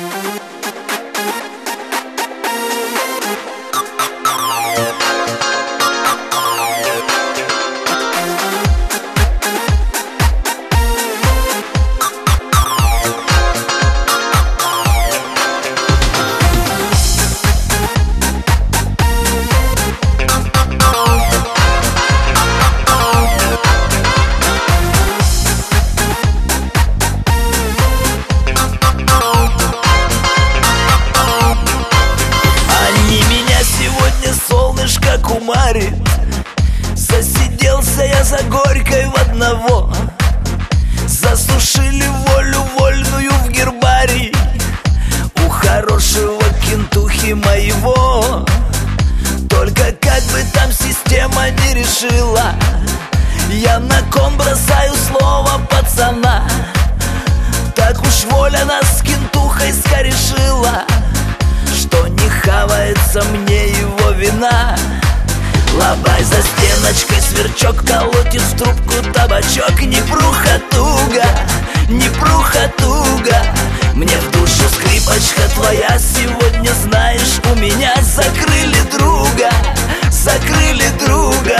Кумарит. Засиделся я за горькой в одного. Засушили волю вольную в гербарий у хорошего кентухи моего. Только как бы там система не решила, я на кон бросаю слово пацана. Так уж воля нас с кентухой скорешила, что не хавается мне его вина. Лобай за стеночкой, сверчок колотит в трубку табачок. Не пруха туго, не пруха туго. Мне в душу скрипочка твоя сегодня, знаешь, у меня закрыли друга, закрыли друга.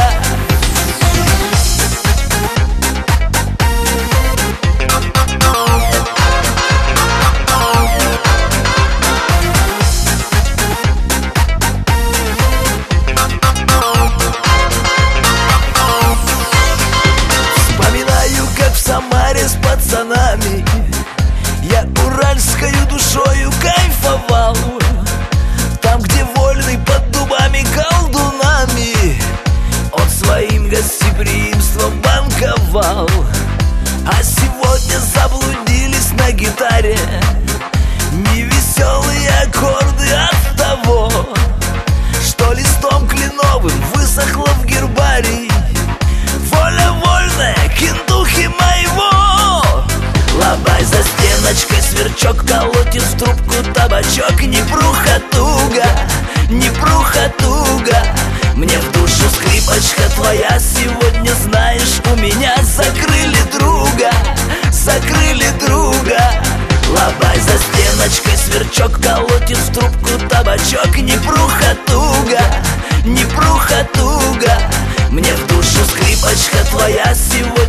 С пацанами я уральскою душою кайфовал. Там, где вольный под дубами колдунами он своим гостеприимством банковал. А сегодня заблудились на гитаре невеселые аккорды от того, что листом кленовым высохла в гербарий воля вольная кентухи моего. Лобай за стеночкой, сверчок колотит в трубку табачок. Не пруха туго, не пруха туго. Мне в душу скрипочка твоя сегодня, знаешь, у меня закрыли друга, закрыли друга. Лобай за стеночкой, сверчок колотит в трубку табачок. Не пруха туго, не пруха туго. Мне в душу скрипочка твоя сегодня,